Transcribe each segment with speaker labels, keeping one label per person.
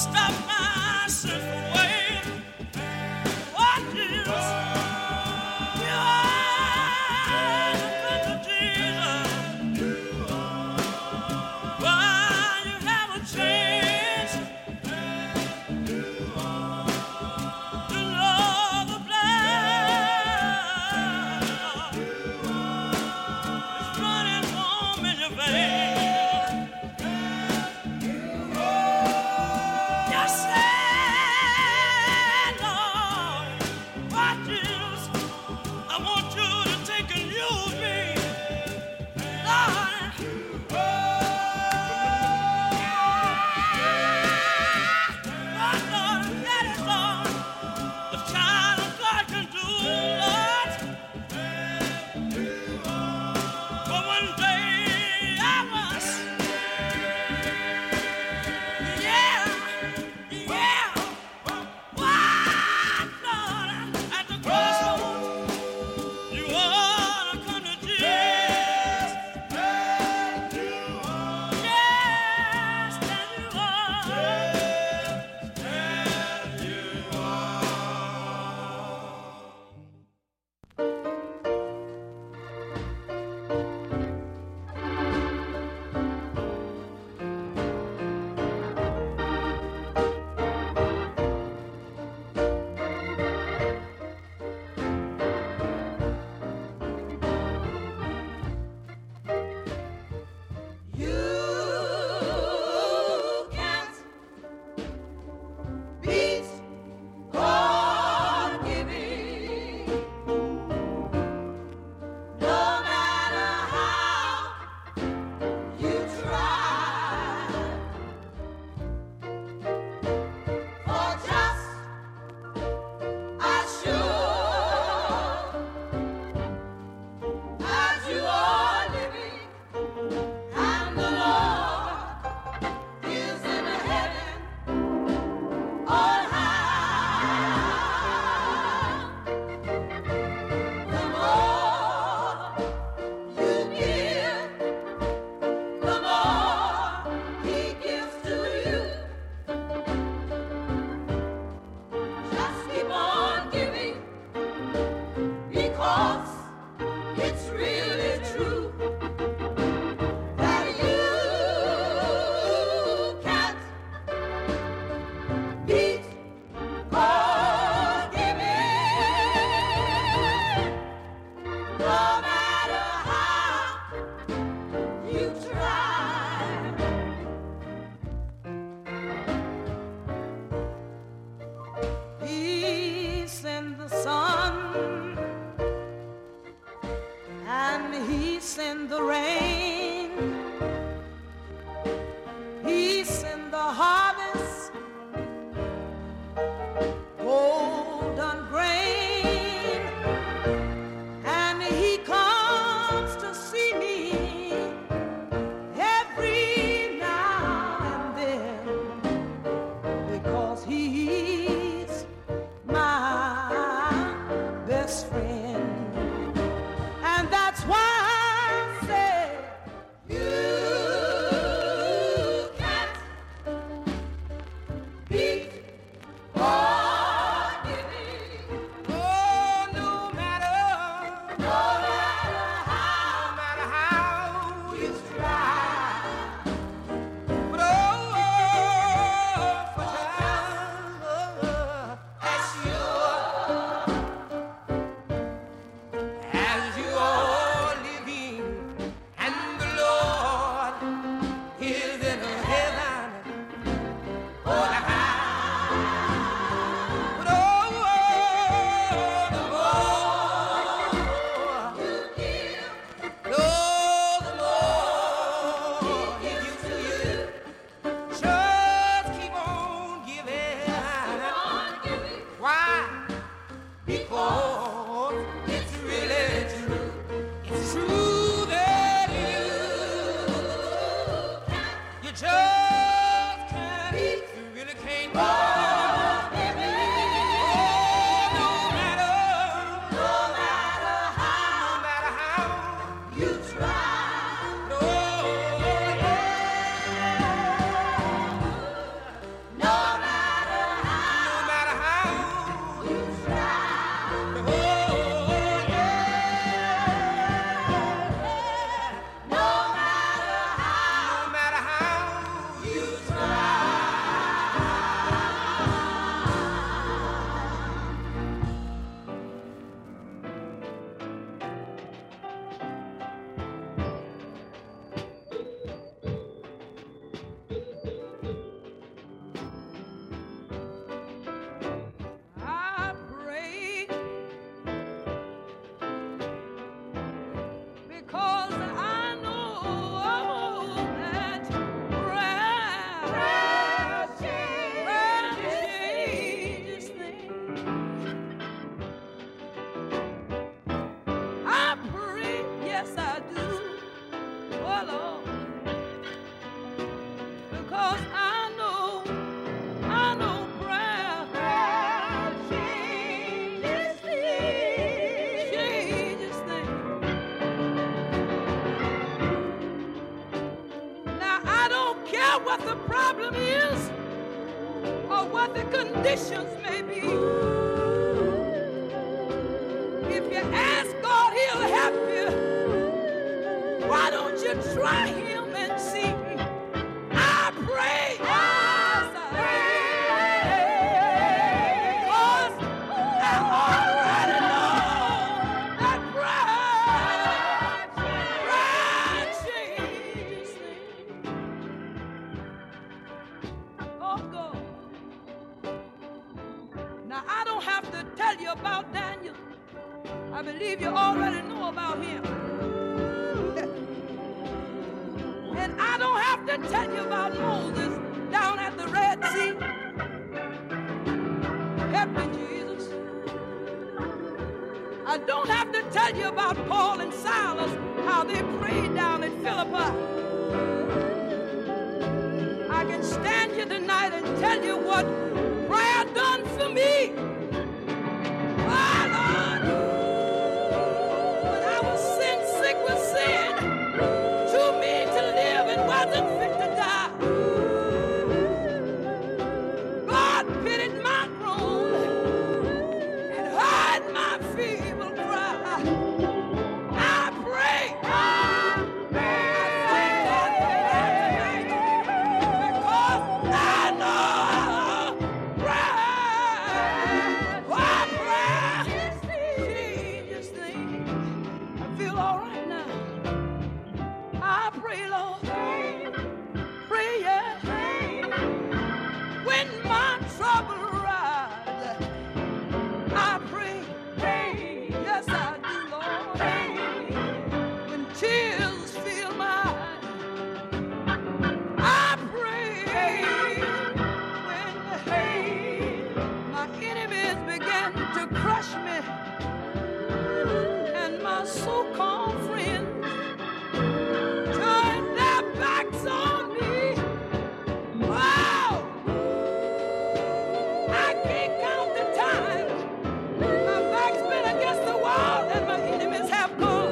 Speaker 1: stop my sinful way. Oh, Jesus, you are the Prince of Jesus. Why you haven't changed to know the blood is running warm in your veins. Yes,
Speaker 2: conditions may be. If you ask God, He'll help you. Why don't you try Him and see? I pray. Yes, I pray. Because I already know that prayer changes things. Oh, God. Now, I don't have to tell you about Daniel. I believe you already know about him. And I don't have to tell you about Moses down at the Red Sea. Help me, Jesus. I don't have to tell you about Paul and Silas, how they prayed down in Philippi. I can stand here tonight and tell you what prayer done for me. Oh, Lord. When I was sick with sin, too mean to live and wasn't fit to die. God pitied my groan and heard my feeble cry. I pray. I thank God for prayer tonight, because I know prayer changes things. I feel all right now. I pray, Lord. Pray, yeah. When my trouble rise, I pray. Yes, I do, Lord. When tears fill my eyes, I pray. When my enemies begin to crush me, and my so-called friends turn their backs on me. Wow! I can't count the time my back's been against the wall and my enemies have come.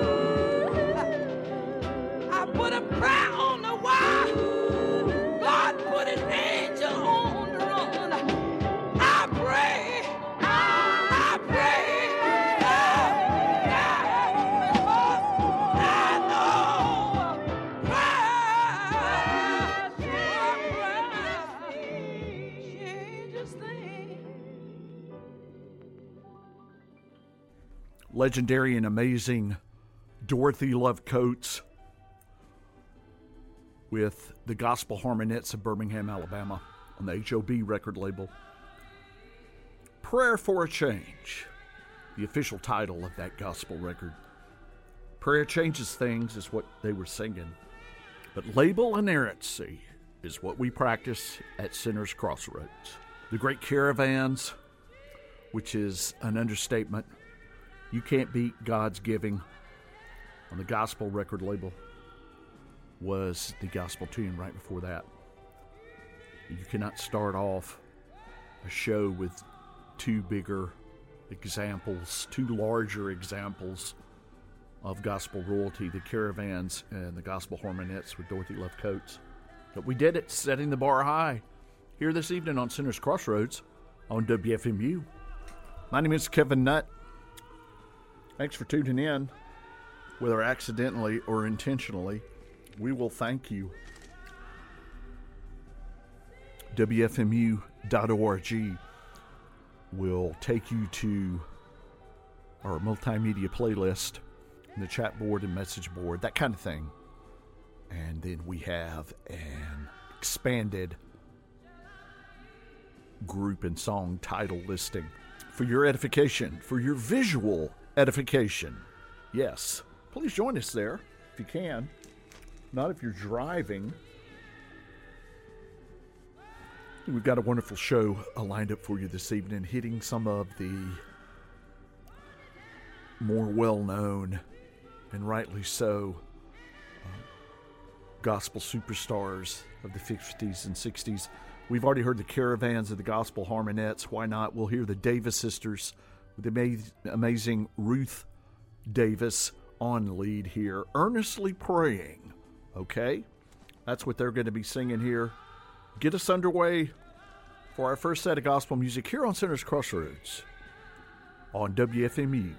Speaker 2: I put a prayer on the wire. God put an angel on the run. I pray. I pray. Because I know prayer changes things.
Speaker 3: Legendary and amazing Dorothy Love Coates with the Gospel Harmonettes of Birmingham, Alabama on the HOB record label. Prayer for a Change, the official title of that gospel record. Prayer changes things is what they were singing, but label inerrancy is what we practice at Sinners Crossroads. The Great Caravans, which is an understatement. You can't beat God's giving on the gospel record label, was the gospel tune right before that. You cannot start off a show with two bigger examples, two larger examples of gospel royalty, the Caravans and the Gospel Harmonettes with Dorothy Love Coates. But we did it, setting the bar high, here this evening on Sinners Crossroads on WFMU. My name is Kevin Nutt. Thanks for tuning in, whether accidentally or intentionally. We will thank you. WFMU.org will take you to our multimedia playlist, the chat board and message board, that kind of thing. And then we have an expanded group and song title listing for your edification, for your visual edification. Yes, please join us there if you can. Not if you're driving. We've got a wonderful show lined up for you this evening, hitting some of the more well-known, and rightly so, gospel superstars of the 50s and 60s. We've already heard the Caravans of the Gospel Harmonettes. Why not? We'll hear the Davis sisters with the amazing Ruth Davis on lead here, earnestly praying. Okay? That's what they're going to be singing here. Get us underway for our first set of gospel music here on Center's Crossroads on WFMU.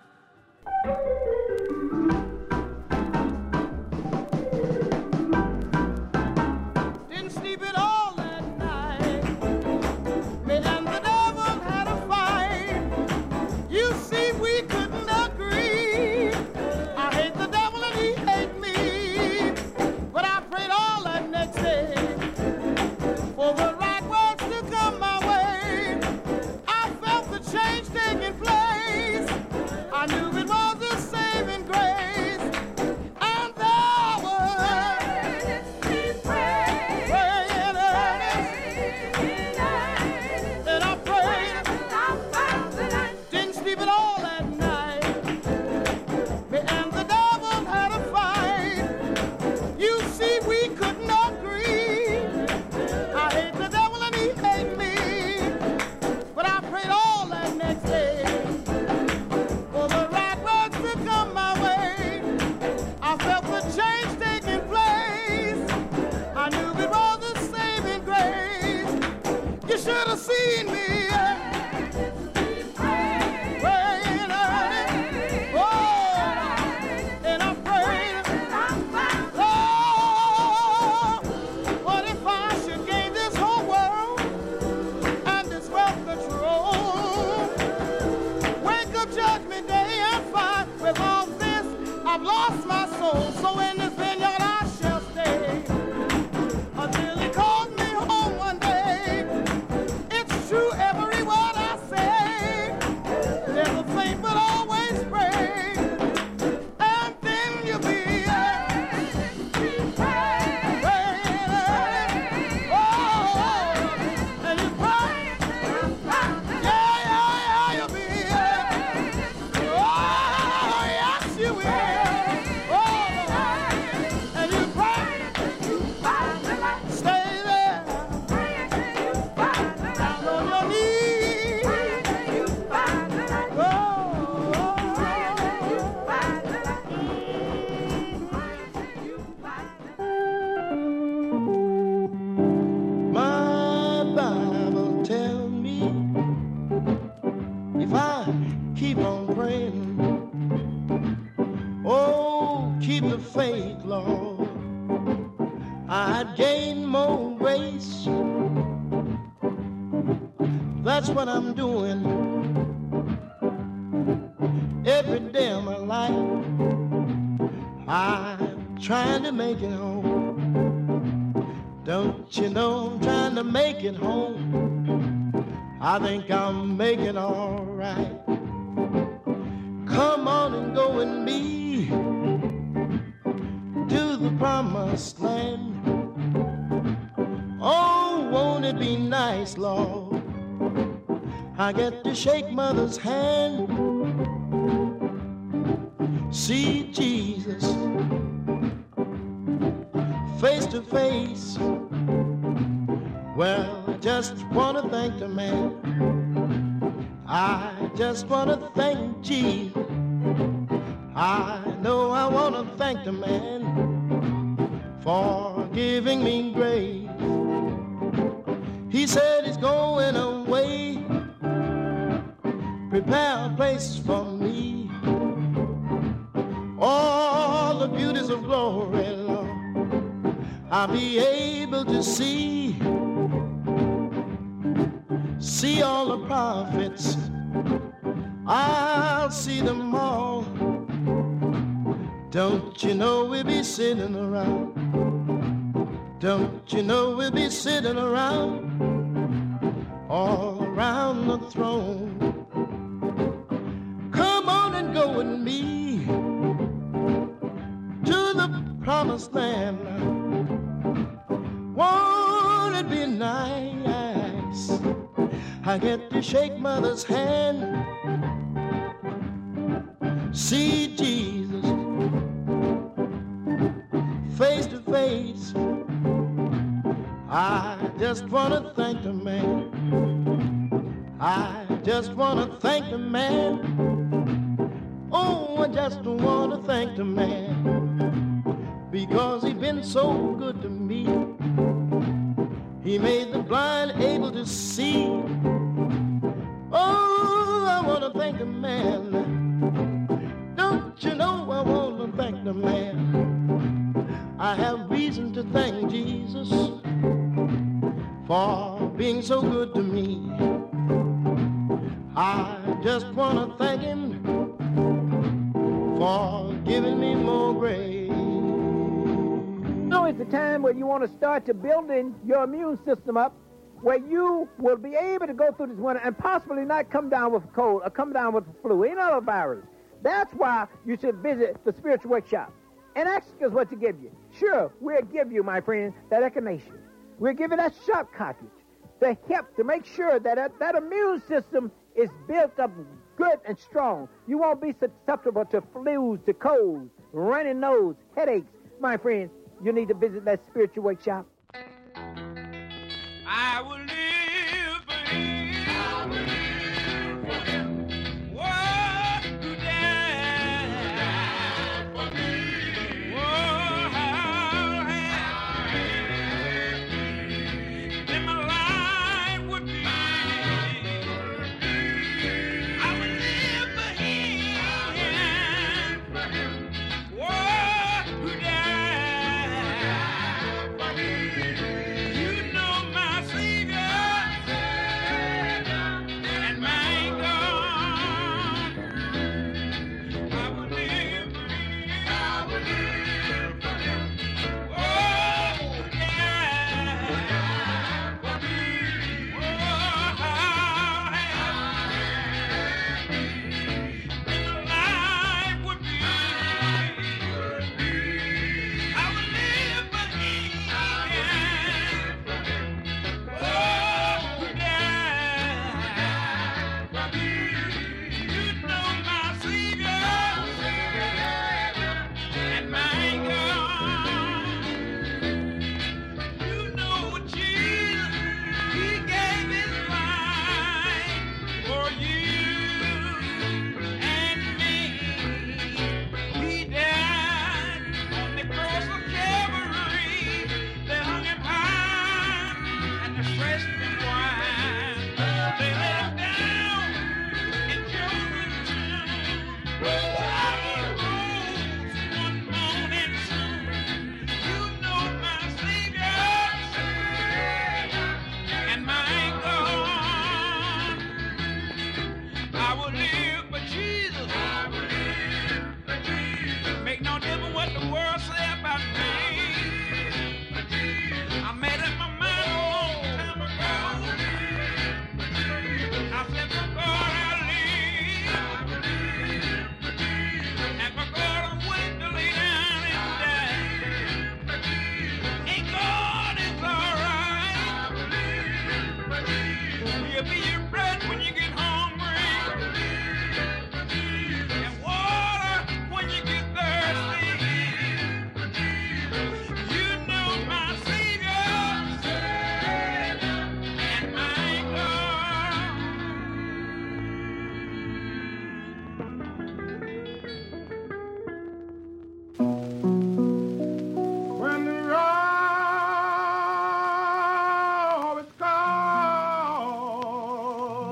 Speaker 2: Didn't sleep at all that night. Me and the devil had a fight. You see, we couldn't agree. I hate the devil and he hate me. But I prayed all that next day for the right words to come my way. I felt the change taking place. I knew it was a saving grace. And there was praying earnest. And I prayed. Didn't sleep at all that night. Me and the devil had a fight. You see, we couldn't agree. I hate the devil and he hate me. But I prayed all that next day for the right words to come my way. I felt the change taking place. I knew it was a saving grace. You should have seen me praying early. Oh, and I prayed. Oh, what if I should gain this whole world and this wealth control? Wake up judgment day and find with all this I've lost my soul. So in this vineyard I shall stay until he calls me home one day. It's true every word I say. Never faint but always pray. And then you'll be praying early. Oh, and you pray. Yeah, you'll be oh, yes you will. Oh, and you pray. Stay there. Down on your knees. My Bible tell me if I keep on praying, oh, keep the faith, Lord, I'd gain more grace. That's what I'm doing every day of my life. I'm trying to make it home. Don't you know I'm trying to make it home? I think I'm making all right. Come on and go with me to the promised land. Oh, won't it be nice, Lord? I get to shake mother's hand, see Jesus face to face. Well, I just want to thank the man. I just want to thank Jesus. I know I want to thank the man for giving me grace. He said he's going away, prepare a place for me. All the beauties of glory, Lord, I'll be able to see all the prophets. I'll see them all. Don't you know we'll be sitting around? Don't you know we'll be sitting around, all around the throne? Come on and go with me to the promised land. Won't it be nice? I get to shake mother's hand, see Jesus face to face. I just want to thank the man. I just want to thank the man. Oh, I just want to thank the man, because he's been so good to me. He made the blind able to see. Oh, I want to thank the man. Don't you know I want to thank the man. I have reason to thank Jesus for being so good to me. I just want to thank him for giving me more grace.
Speaker 4: Now is the time where you want to start to building your immune system up, where you will be able to go through this winter and possibly not come down with a cold or come down with the flu, any other virus. That's why you should visit the Spiritual Workshop and ask us what to give you. Sure, we'll give you, my friend, that echinacea. We'll give you that sharp cartridge to help to make sure that that immune system is built up good and strong. You won't be susceptible to flus, to colds, runny nose, headaches. My friend, you need to visit that Spiritual Workshop.
Speaker 1: I will live for him. I will live for him. What you died for me. Oh, how happy then my life would be. I will live for him. What you died for me. You know my Savior and my God. I will live for him. I will live for him. Oh, yeah. For me. Oh, how happy then my life would be. I will live for him. Oh, yeah. You know my Savior and my God. You know Jesus, he gave his life for you and me. He died on the cross of Calvary. They hung him high and they stretched him wide. They let him down in Jerusalem. While he rose one morning soon. You know my Savior and my God. I will live for Jesus. I will live for Jesus. Make no difference what the world say about me. I made up my mind a long time ago. I said for God I live. And for God I'm willing to lay down and die. And God is alright. He'll be your bread when you get hungry. And water when you get thirsty. You know my Savior and my God.
Speaker 2: When the roar is called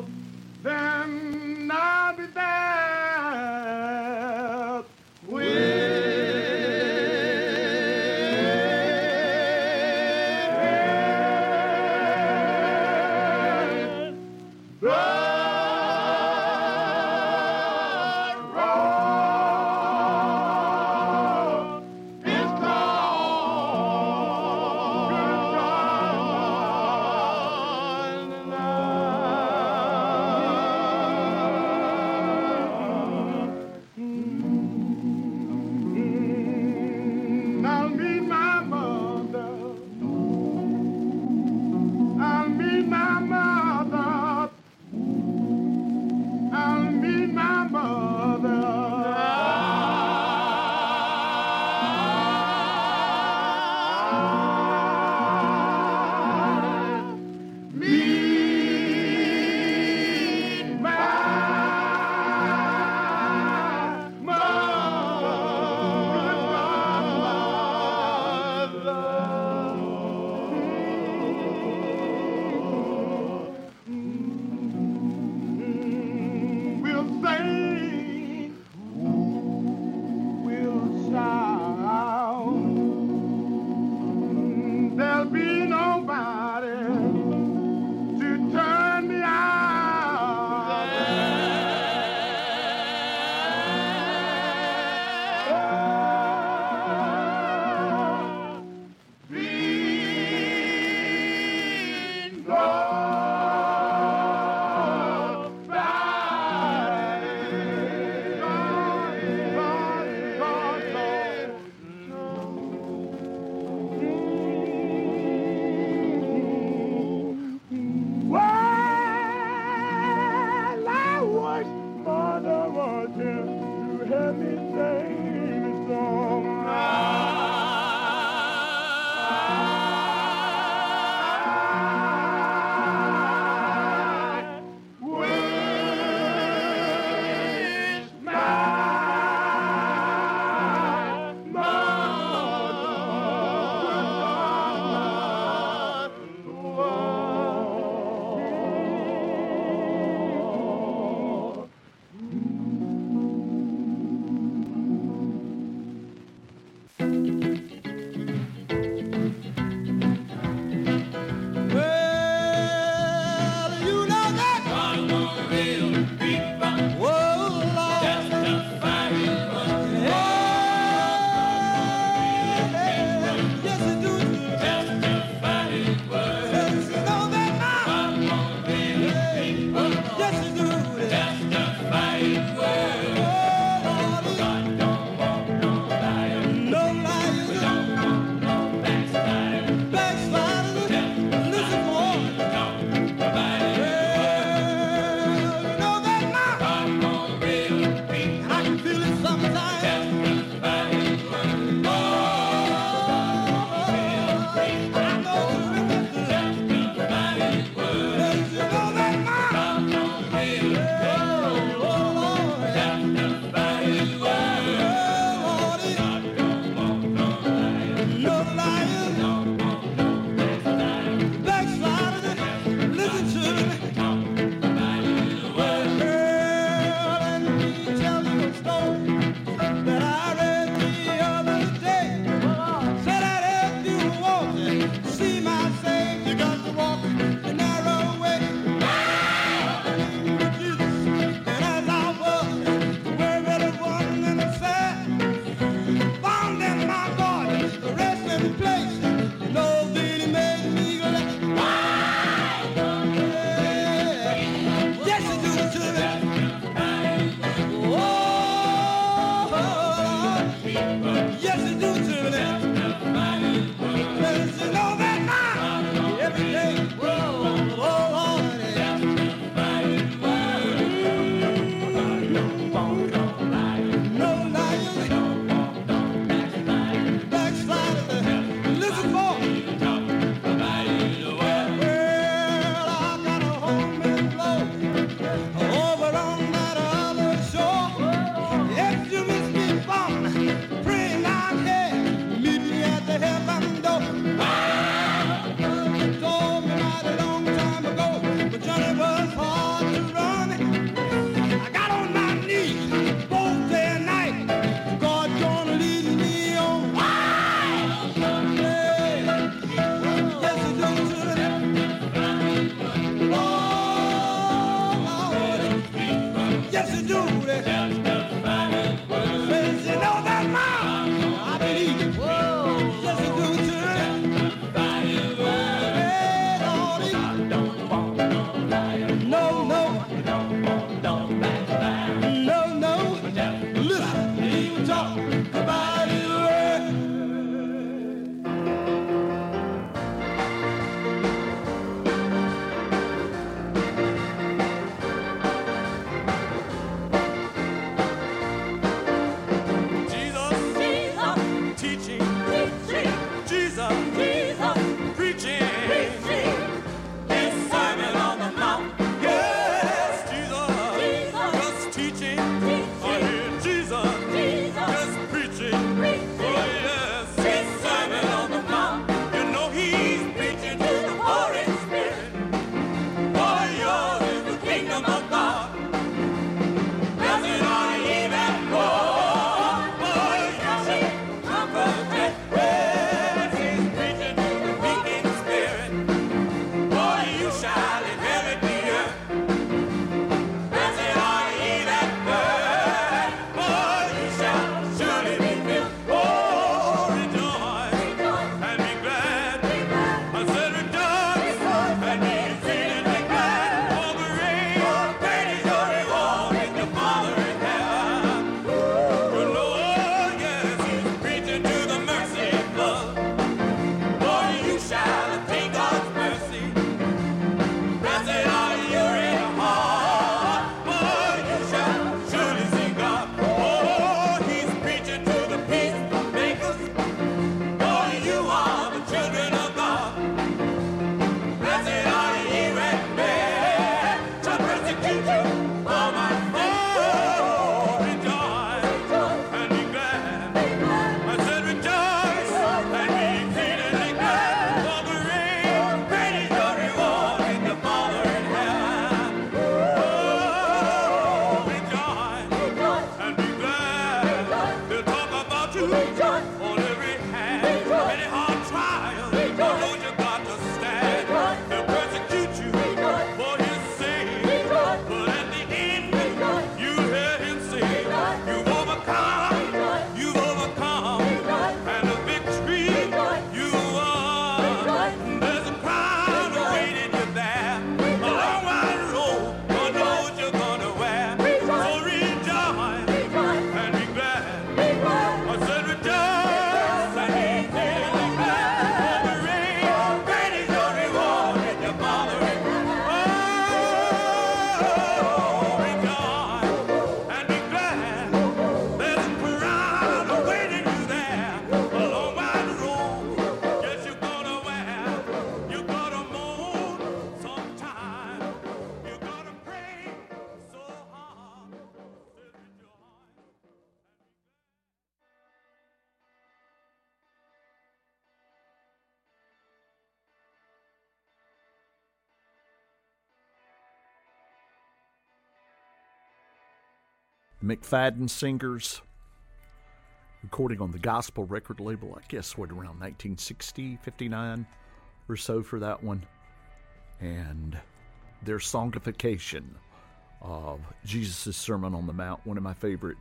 Speaker 3: The McFadden Singers, recording on the gospel record label, I guess, around 1960, 59 or so for that one. And their songification of Jesus' Sermon on the Mount, one of my favorite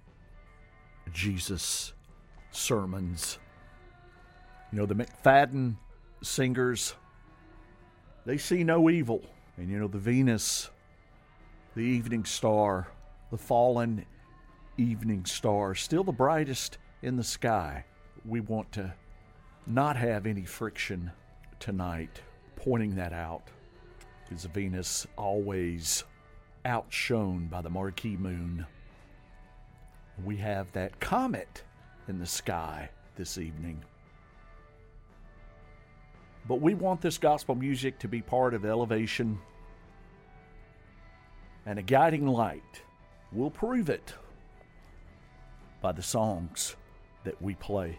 Speaker 3: Jesus sermons. You know, the McFadden Singers, they see no evil. And you know, the Venus, the evening star, the fallen evening star, still the brightest in the sky. We want to not have any friction tonight, pointing that out, because Venus always outshone by the marquee moon. We have that comet in the sky this evening. But we want this gospel music to be part of elevation and a guiding light. We'll prove it by the songs that we play.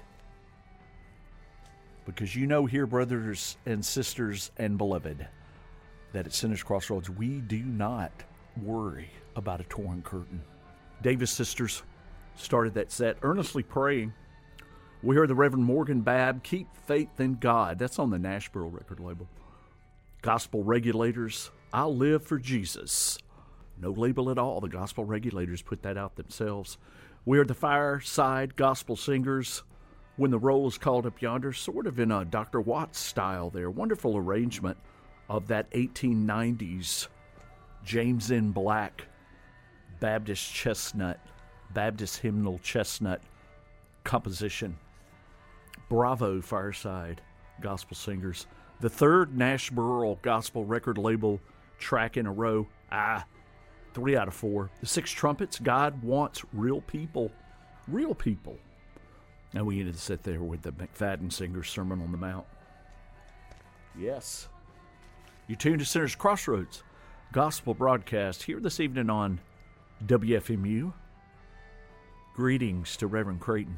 Speaker 3: Because you know here, brothers and sisters and beloved, that at Sinners Crossroads, we do not worry about a torn curtain. Davis Sisters started that set earnestly praying. We heard the Reverend Morgan Babb, Keep Faith in God. That's on the Nashville record label. Gospel Regulators, I'll Live for Jesus. No label at all. The Gospel Regulators put that out themselves. We heard the Fireside Gospel Singers, When the Roll is Called Up Yonder, sort of in a Dr. Watts style there. Wonderful arrangement of that 1890s James N. Black Baptist hymnal chestnut composition. Bravo, Fireside Gospel Singers. The third Nashville Gospel record label track in a row. 3 out of 4. The Six Trumpets, God Wants Real People. Real people. And we ended to sit there with the McFadden Singers Sermon on the Mount. Yes. You tuned to Sinners Crossroads Gospel broadcast here this evening on WFMU. Greetings to Reverend Creighton.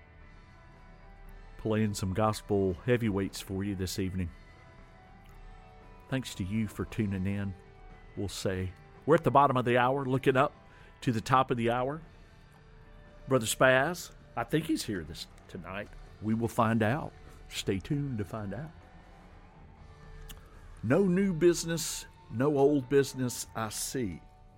Speaker 3: Playing some gospel heavyweights for you this evening. Thanks to you for tuning in. We'll say we're at the bottom of the hour, looking up to the top of the hour. Brother Spaz, I think he's here tonight. We will find out. Stay tuned to find out. No new business, no old business, I see.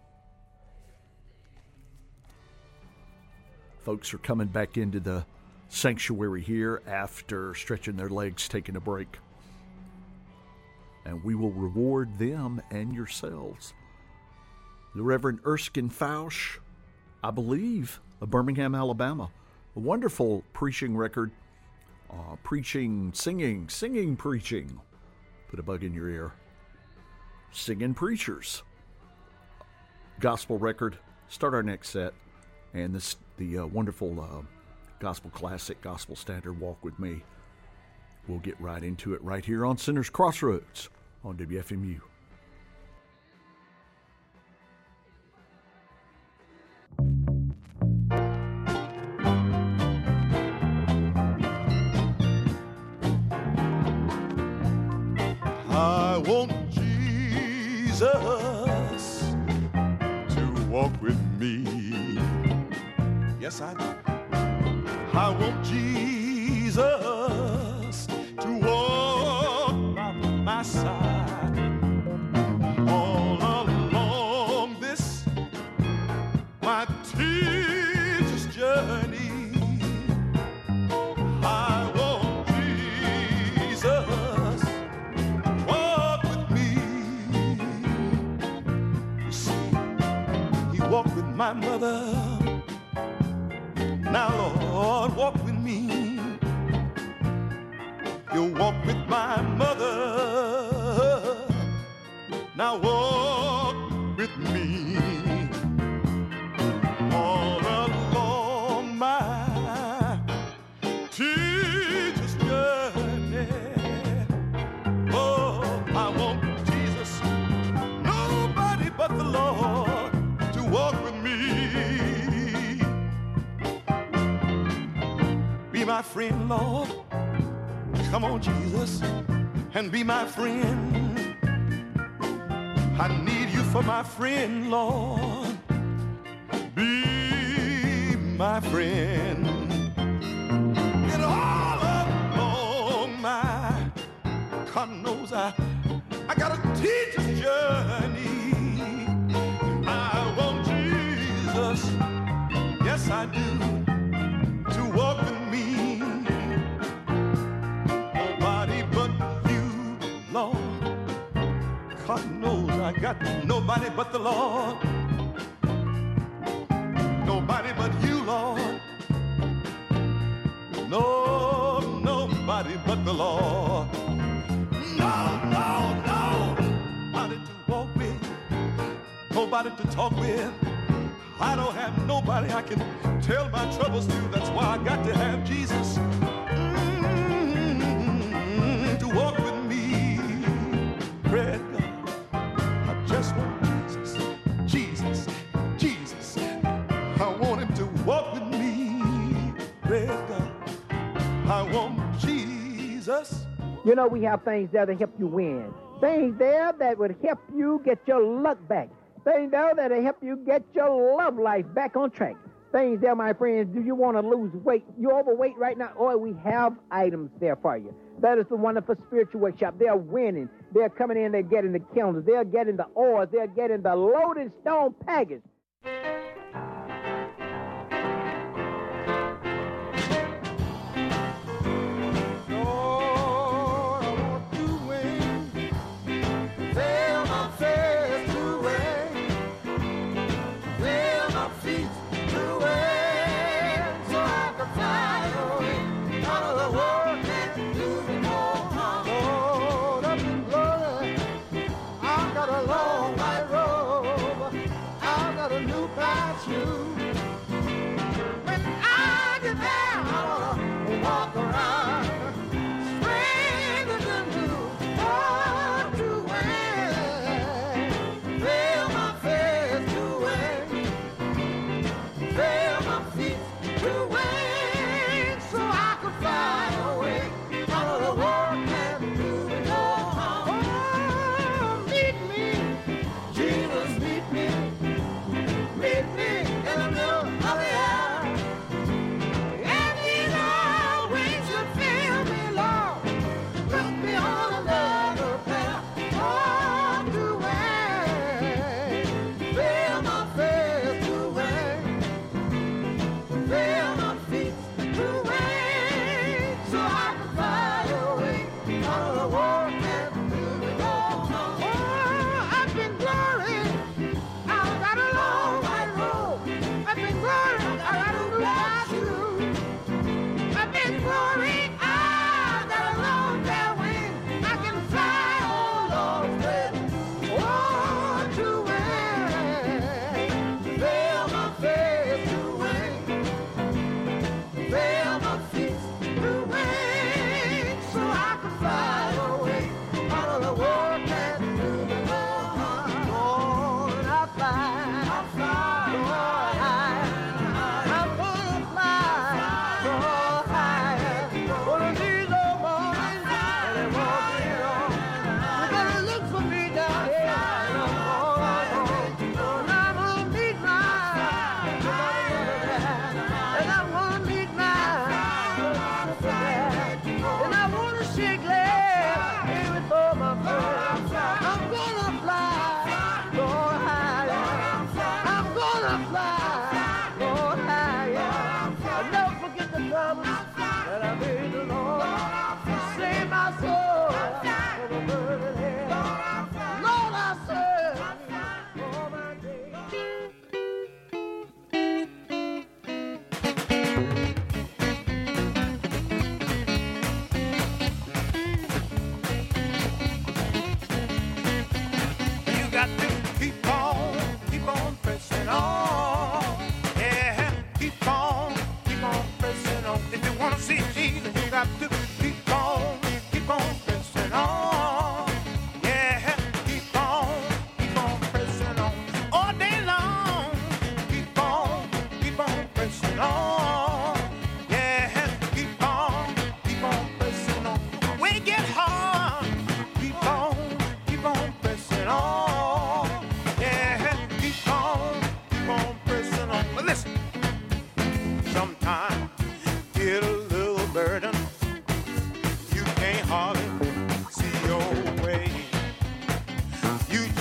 Speaker 3: Folks are coming back into the sanctuary here after stretching their legs, taking a break. And we will reward them and yourselves. The Reverend Erskine Fausch, I believe, of Birmingham, Alabama. A wonderful preaching record. Singing, preaching. Put a bug in your ear. Singing preachers. Gospel record. Start our next set. And the wonderful gospel classic, gospel standard, Walk With Me. We'll get right into it right here on Sinners Crossroads on WFMU.
Speaker 5: I want Jesus to walk with me. Yes, I do. I want Jesus to walk by my side all along this my teacher's journey. I want Jesus walk with me. You see, he walked with my mother. Now, Lord, walk with me. You'll walk with my mother. Now walk with me. All along my teacher's journey. Oh, I want Jesus, nobody but the Lord, to walk with me. Be my friend, Lord. Come on, Jesus, and be my friend. I need you for my friend, Lord. Be my friend. And all along my God knows I got a teacher's journey. I want Jesus, yes I do, to walk with me. Nobody but you, Lord. God knows I got nobody but the Lord. Nobody but you, Lord. No, nobody but the Lord. No, no, no. Nobody to walk with, nobody to talk with. I don't have nobody I can tell my troubles to. That's why I got to have Jesus to walk with me. Pray God. I just want Jesus, Jesus, Jesus. I want him to walk with me. Pray God. I want Jesus.
Speaker 4: You know, we have things there to help you win. Things there that would help you get your luck back. Things there that will help you get your love life back on track. Things there, my friends, do you want to lose weight? You're overweight right now? Oh, we have items there for you. That is the wonderful spiritual workshop. They're winning. They're coming in, they're getting the calendars, they're getting the oils, they're getting the loaded stone package.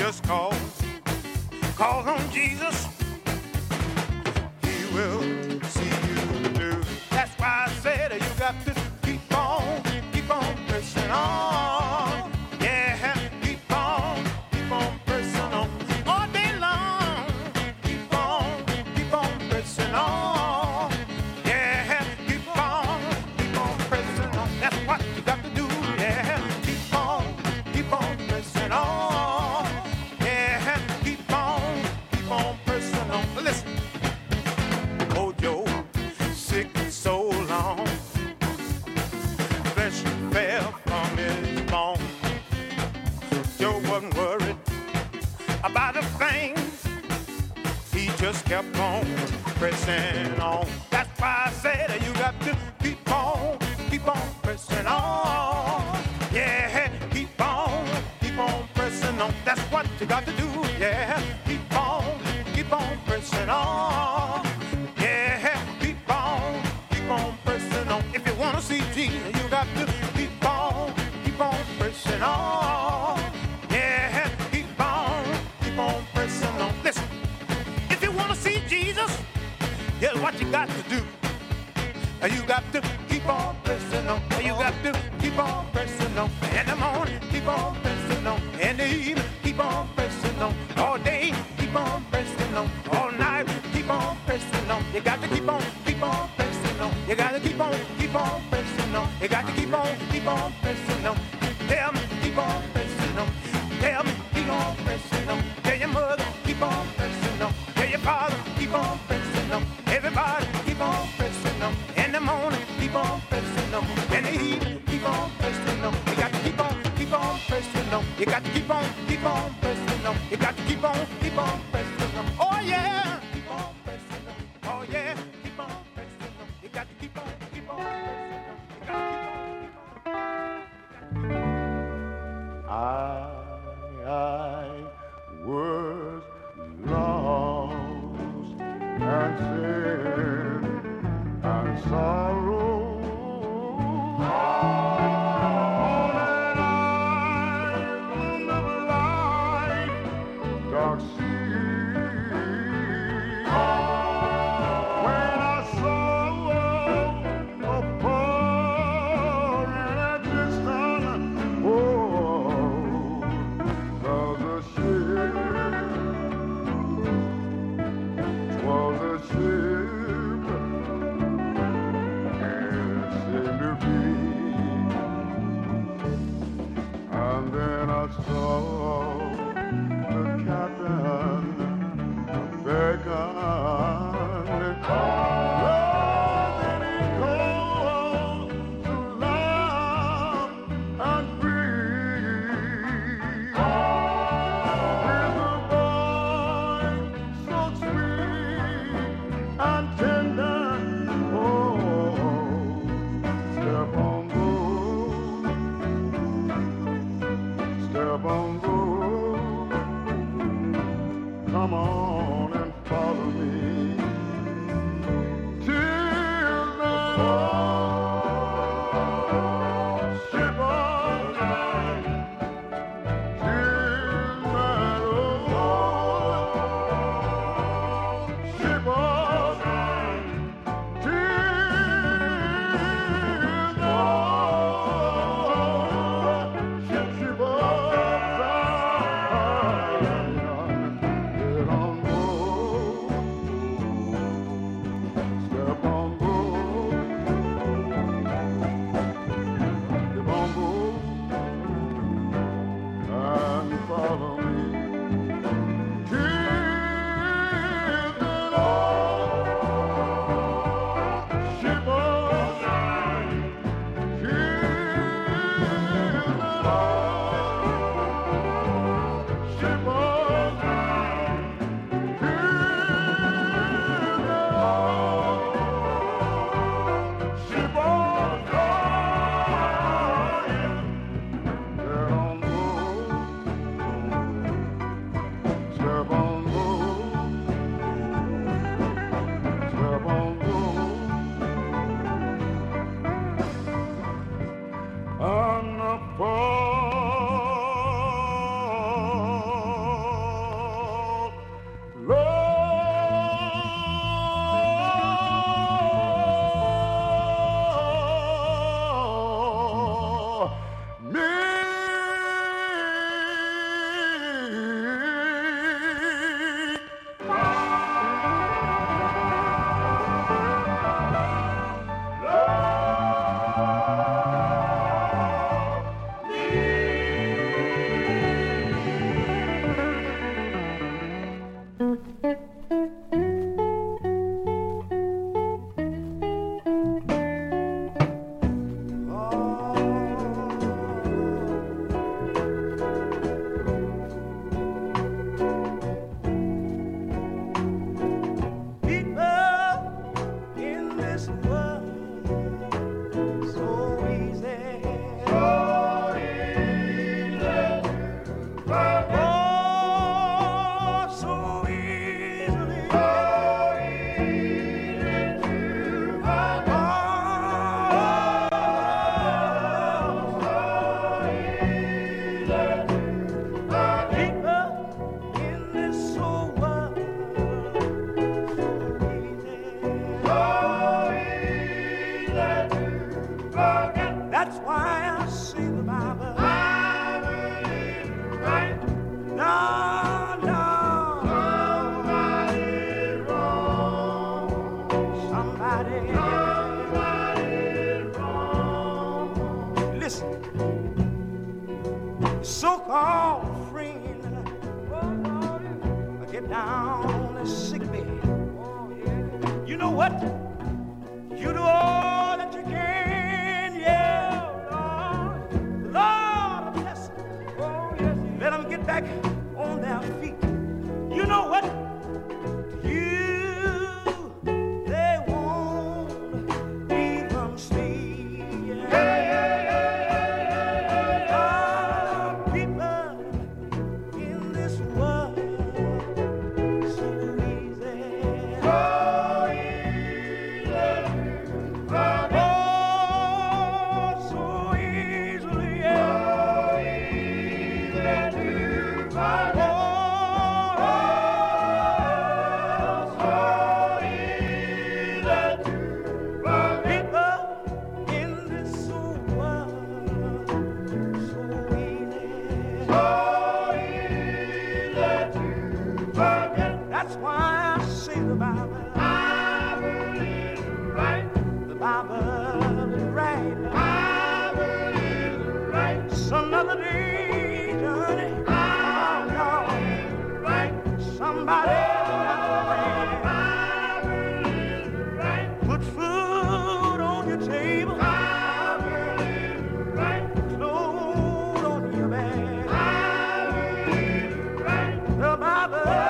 Speaker 5: Just call on Jesus. He will see you through. That's why I said you got to keep on pressing on. Yeah, keep on pressing on all day long. Keep on pressing on. Yeah, keep on pressing on. That's what you got to do. Yeah, keep on pressing on. Yeah, keep on pressing on. Listen, oh Joe, sick so long, flesh fell from his bone. Joe wasn't worried about a thing. He just kept on pressing on. That's why I said you got to keep on pressing on. Yeah, keep on pressing on. That's what you got to do. Yeah, keep on pressing on. Yeah, keep on pressing on. If you wanna see Jesus, you got to keep on pressing on. Yeah, keep on pressing on. Listen, if you wanna see Jesus, here's what you got to do. You got to keep on pressing on. You got to keep on pressing on. In the morning, keep on pressing on. In the evening, keep on pressing on. All day, keep on pressing on. All night, keep on pressing on. You got to keep on pressing on. You got to keep on pressing on. You got to keep on pressing on. Tell me, keep on pressing on. Tell me, keep on pressing on. Tell your mother, keep on pressing on. Tell your father, keep on pressing on. Everybody, keep on pressing on. In the morning, keep on pressing on. In the evening, keep on pressing on. You got to keep on pressing on. You got to keep on pressing on. You got to keep on pressing on. Oh yeah, keep on pressing on. Oh yeah, keep on pressing on. You got to keep on pressing on. You got to keep on. I was lost and sin and sorrow. And I'm on the light, dark sea. When I saw a poor and a distant, was a ship. 'Twas a ship, it seemed to be. And then I saw the captain beckoning. Then he called to love and free. With a voice so sweet and tender, step on board, step on board. Come on and follow me till the ship of night, till that old ship of night, till the ship of night. Get on
Speaker 1: get down the sick bed. You know what? You do all that you can, yeah, Lord. Lord, bless them. Let them get back on their feet. You know what? They won't even sleep. People in this world so easy. Oh, so easily, yeah. That's why I say the Bible. Bible is right. The Bible is right. The Bible is right. Some other day, Johnny. Bible is right. Somebody. Bible is right. Put food on your table. Bible is right. Clothes on your back. Bible is right. The Bible.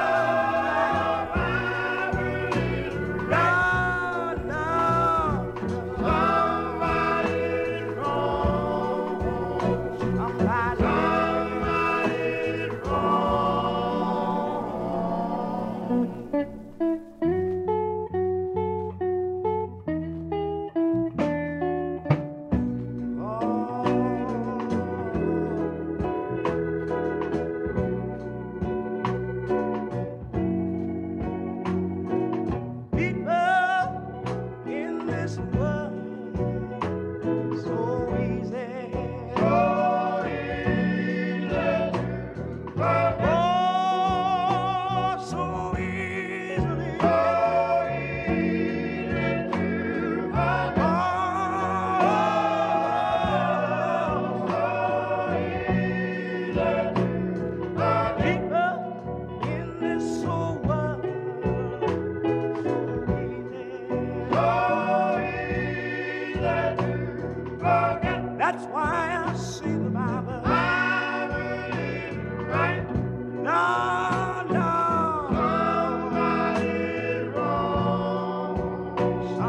Speaker 1: That's why I say the Bible. Bible is right. No, no. Somebody's wrong.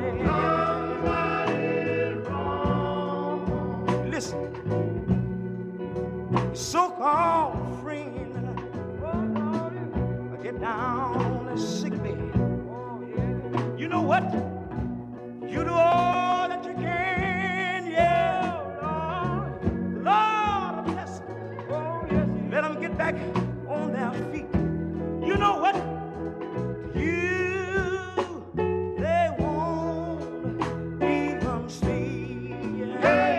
Speaker 1: Somebody's wrong. Listen. So-called friend. Get down the sick bed. You know what? You do all that you can, yeah, Lord. Lord, bless them. Let them get back on their feet. You know what? They won't even sleep.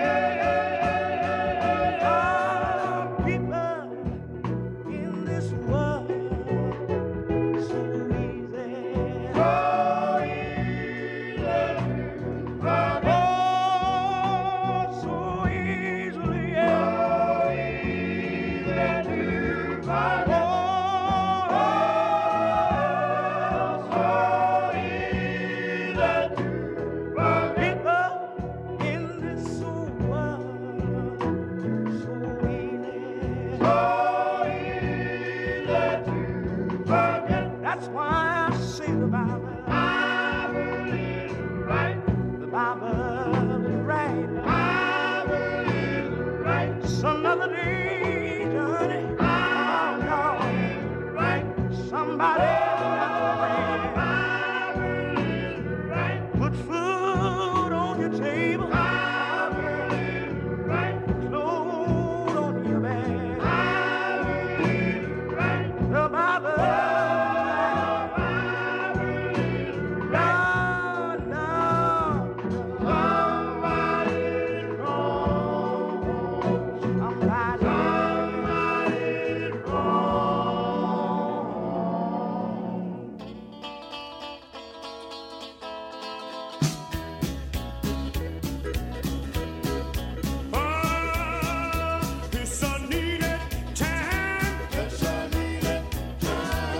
Speaker 1: People in this world so easy. Oh, so easily, yeah. People in this world so easy. That's why I say the Bible. Bible is right. The Bible is right. The Bible is right. Some other day, Johnny. Bible is right. Somebody. Bible is right. Put food on your table. Bible is right. Clothes on your back. Bible is right. The Bible.
Speaker 5: It's a needed time. It's a needed time.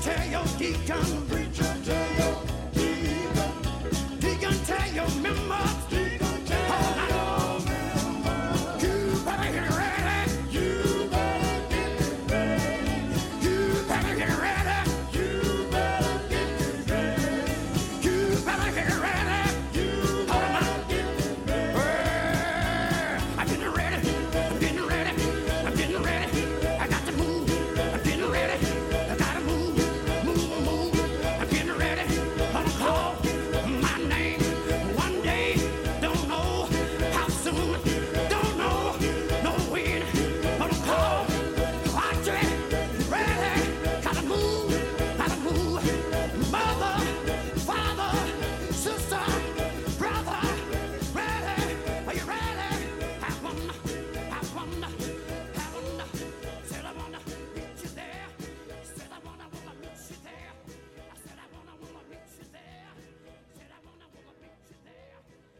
Speaker 5: tell your deacon. Preacher, tell your deacon. Deacon, tell your members. Deacon, tell your members. You better get ready. You better get ready. You better get ready. You better get ready. You better get ready. You better get ready. I'm getting ready. I'm getting ready. I'm getting ready. I got to move. I'm getting ready. I gotta move. Move, move. I'm getting ready. Gonna call my name one day. Don't know how soon. Don't know no when. Gonna call. Watch it. Ready. Gotta move. Gotta move. Mother, father, sister, brother. Ready. Are you ready? Have one. Have one. Have one. Said I wanna meet you there. Said I wanna meet you there. I said I wanna meet you there. Said I wanna meet you there.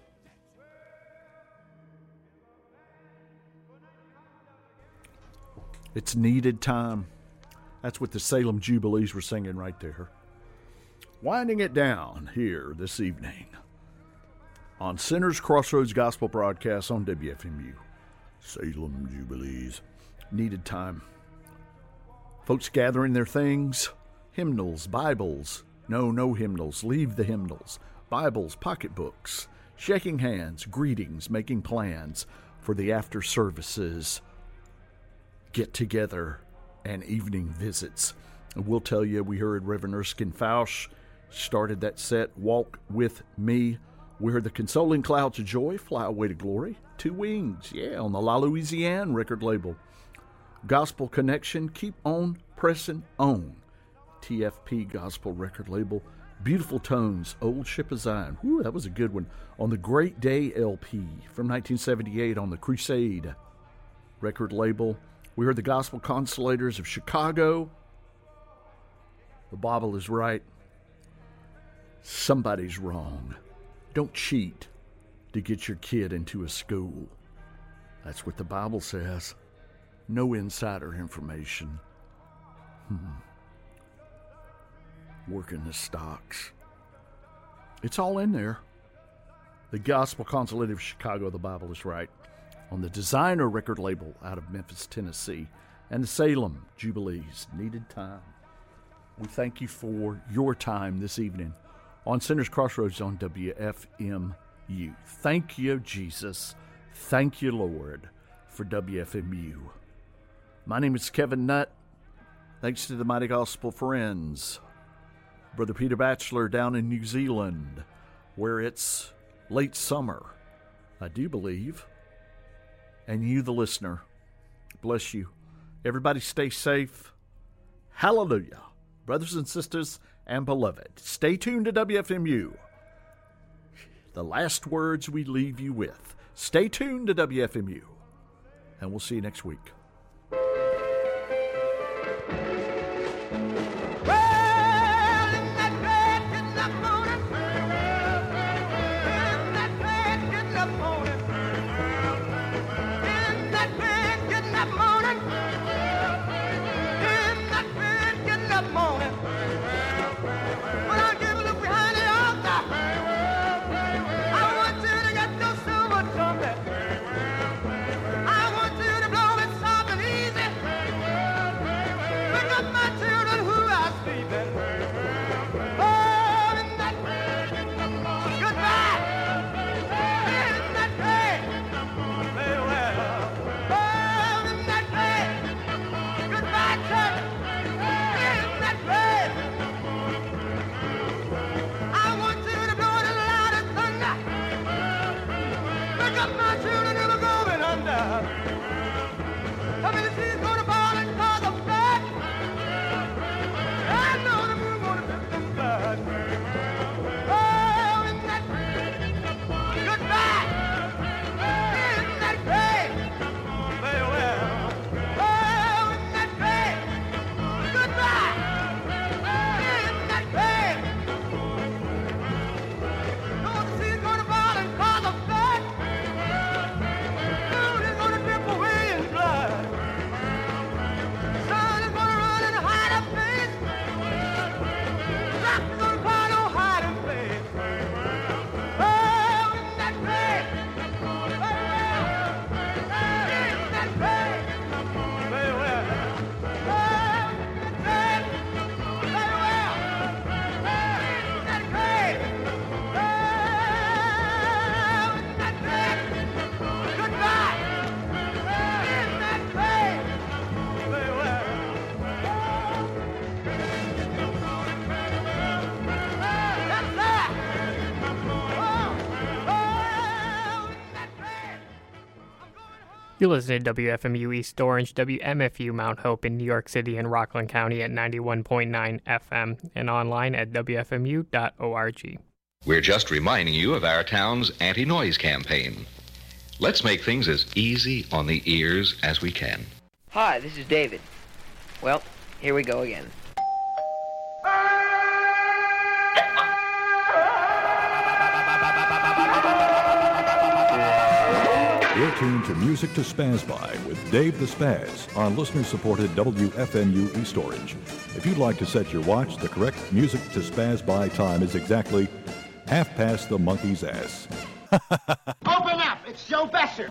Speaker 3: It's needed time. That's what the Salem Jubilees were singing right there. Winding it down here this evening on Sinners Crossroads Gospel Broadcast on WFMU. Salem Jubilees. Needed time. Folks gathering their things, hymnals, Bibles. No hymnals. Leave the hymnals. Bibles, pocketbooks, shaking hands, greetings, making plans for the after services, get together, and evening visits. And we'll tell you, we heard Reverend Erskine Fausch started that set, Walk With Me. We heard the Consoling Clouds of Joy, Fly Away to Glory, Two Wings, on the La Louisiane record label. Gospel Connection, Keep On Pressing On, TFP Gospel record label. Beautiful Tones, Old Ship of Zion. Whew, that was a good one. On the Great Day LP from 1978 on the Crusade record label. We heard the Gospel Consolators of Chicago. The Bible is right. Somebody's wrong. Don't cheat to get your kid into a school. That's what the Bible says. No insider information. Working the stocks. It's all in there. The Gospel Consolate of Chicago, the Bible is right. On the Designer record label out of Memphis, Tennessee. And the Salem Jubilees, Needed Time. We thank you for your time this evening on Sinners Crossroads on WFMU. Thank you, Jesus. Thank you, Lord, for WFMU. My name is Kevin Nutt. Thanks to the Mighty Gospel Friends. Brother Peter Batchelor down in New Zealand, where it's late summer, I do believe. And you, the listener, bless you. Everybody stay safe. Hallelujah. Brothers and sisters and beloved, stay tuned to WFMU. The last words we leave you with. Stay tuned to WFMU. And we'll see you next week.
Speaker 2: I want you to blow it
Speaker 6: You listen to WFMU East Orange, WMFU Mount Hope in New York City and Rockland County at 91.9 FM and online at WFMU.org.
Speaker 7: We're just reminding you of our town's anti-noise campaign. Let's make things as easy on the ears as we can.
Speaker 8: Hi, this is David. Well, here we go again.
Speaker 9: You're tuned to Music to Spaz By with Dave the Spaz on listener-supported WFMU East Orange. If you'd like to set your watch, the correct Music to Spaz By time is exactly 1/2 the monkey's ass.
Speaker 2: Open up! It's Joe Besser!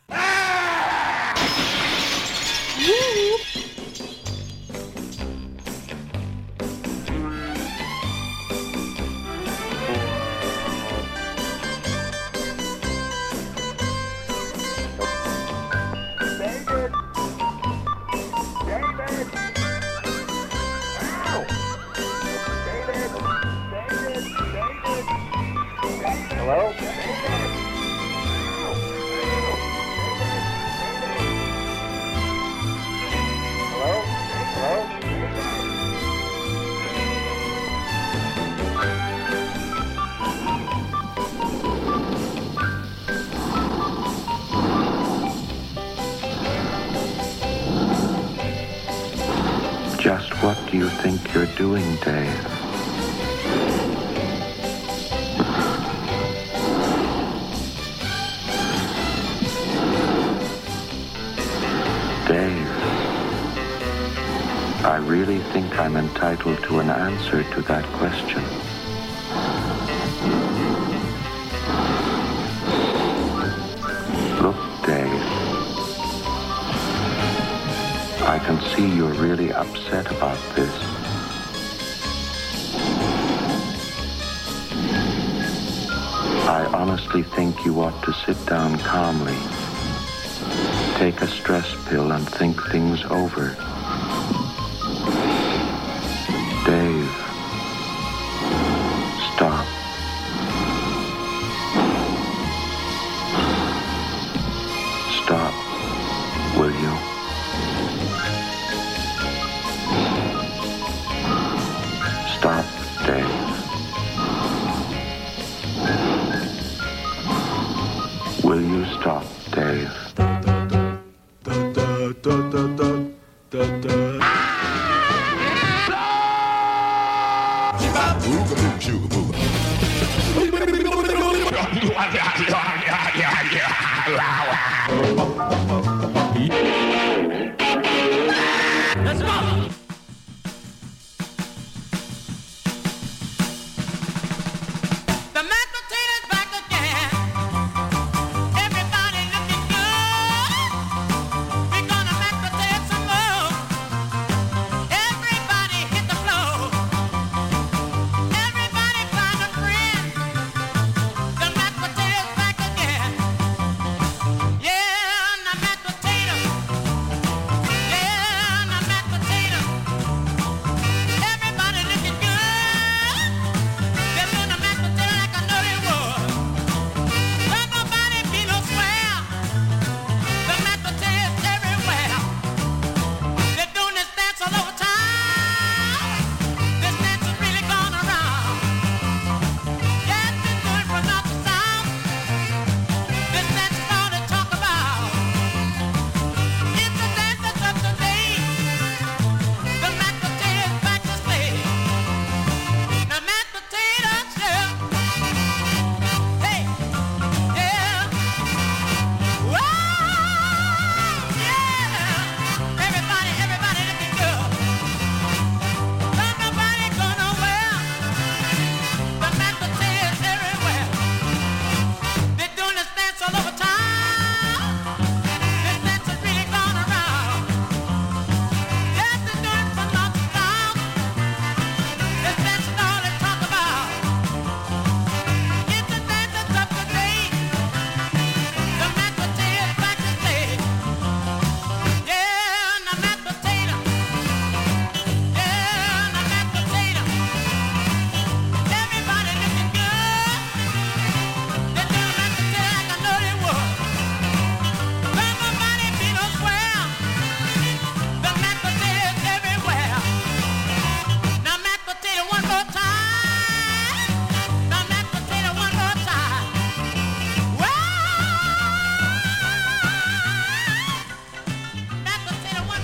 Speaker 4: Hello? Hello? Hello?
Speaker 10: Just what do you think you're doing, Dave? Dave, I really think I'm entitled to an answer to that question. Look, Dave, I can see you're really upset about this. I honestly think you ought to sit down calmly, take a stress pill and think things over. Dave, stop. Stop, will you? Stop, Dave. Will you stop, Dave?
Speaker 1: Let's go!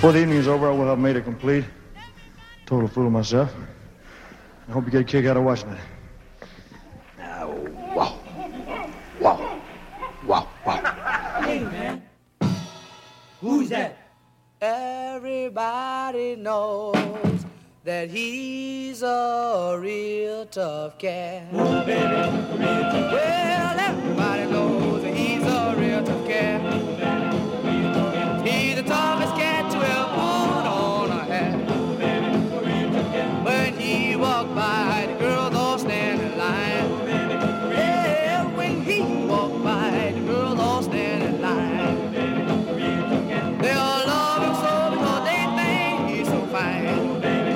Speaker 11: Before the evening is over, I will have made a complete, total fool of myself. I hope you get a kick out of watching it.
Speaker 12: Wow. Wow. Wow. Wow.
Speaker 2: Hey, man. Who's that? Everybody knows that he's a real tough cat. Oh, baby, real tough cat. Well, everybody knows that he's a real tough cat. Oh, baby, real tough cat. He's the toughest cat to ever put on a hat. Oh, baby, real tough cat. When he walked by, the girls all stand in line. Oh, baby, yeah, when he walked by, the girls all stand in line. Oh, baby, real tough cat. They all love him so because they think he's so fine. Oh, baby.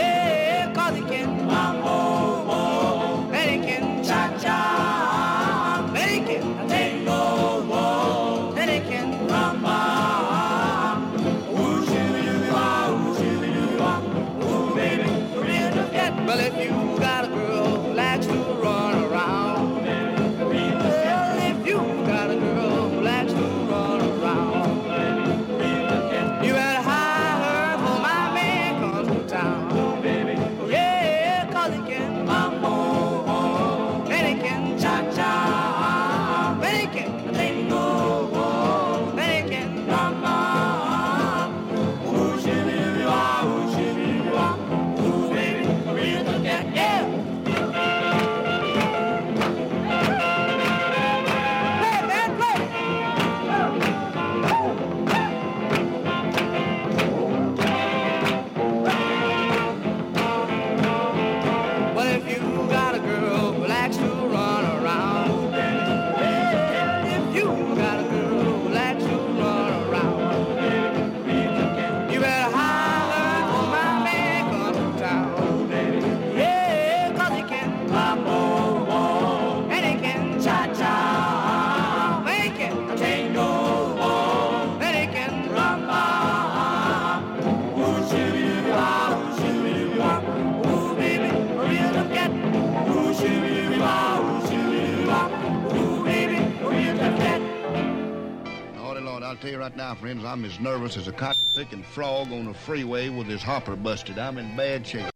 Speaker 2: Well, if you got a girl who likes to run around, well, if you got a girl who likes to run around, you better hire her for my man comes to town. Yeah, 'cause he can mambo, and he can cha-cha, and he can tango, and he can mama. Ooh, shimmy-wah, ooh, shimmy-wah, ooh, baby, real tough cat, yeah. Play, man, play. Well, if you got a girl who likes to run around, if you got a girl who likes to run around, you better hire her for my man comes to town. Yeah, 'cause he can mambo, and he can cha-cha, and he can tango, and he can rumba. Ooh, shimmy-wah, ooh, shimmy-wah, ooh, baby, a real tough cat. Ooh, shimmy-wah, ooh, shimmy-wah, ooh, baby, a real tough cat.
Speaker 12: Lordy, Lord, I'll tell you right now, friends, I'm as nervous as a cotton-picking frog on the freeway with his hopper busted. I'm in bad shape.